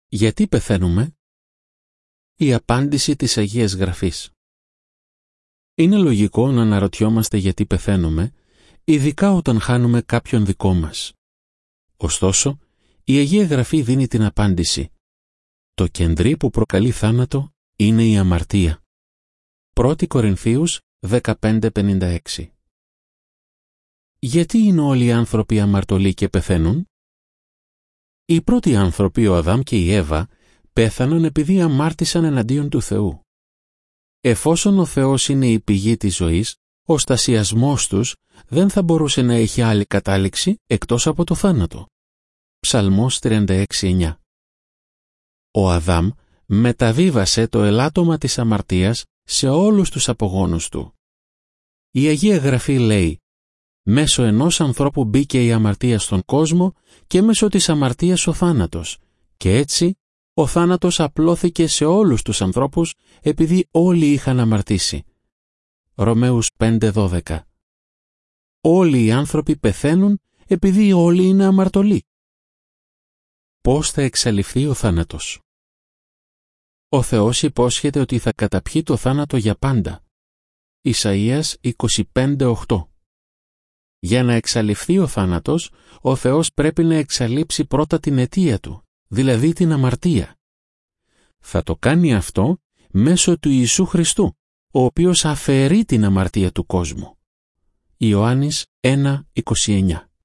Γιατί πεθαίνουμε? Η απάντηση της Αγίας Γραφής. Είναι λογικό να αναρωτιόμαστε γιατί πεθαίνουμε, ειδικά όταν χάνουμε κάποιον δικό μας. Ωστόσο, η Αγία Γραφή δίνει την απάντηση. Το κεντρί που προκαλεί θάνατο είναι η αμαρτία. 1 Κορινθίους 15:56. Γιατί είναι όλοι οι άνθρωποι αμαρτωλοί και πεθαίνουν? Οι πρώτοι άνθρωποι, ο Αδάμ και η Εύα, πέθαναν επειδή αμάρτησαν εναντίον του Θεού. Εφόσον ο Θεός είναι η πηγή της ζωής, ο στασιασμός τους δεν θα μπορούσε να έχει άλλη κατάληξη εκτός από το θάνατο. Ψαλμός 36:9. Ο Αδάμ μεταβίβασε το ελάττωμα της αμαρτίας σε όλους τους απογόνους του. Η Αγία Γραφή λέει «Μέσω ενός ανθρώπου μπήκε η αμαρτία στον κόσμο και μέσω της αμαρτίας ο θάνατος, και έτσι ο θάνατος απλώθηκε σε όλους τους ανθρώπους επειδή όλοι είχαν αμαρτήσει». Ρωμαίους 5:12. Όλοι οι άνθρωποι πεθαίνουν επειδή όλοι είναι αμαρτωλοί. Πώς θα εξαλειφθεί ο θάνατος? Ο Θεός υπόσχεται ότι θα καταπιεί το θάνατο για πάντα. Ισαΐας 25:8. Για να εξαλειφθεί ο θάνατος, ο Θεός πρέπει να εξαλείψει πρώτα την αιτία του, δηλαδή την αμαρτία. Θα το κάνει αυτό μέσω του Ιησού Χριστού, ο οποίος αφαιρεί την αμαρτία του κόσμου. Ιωάννης 1:29.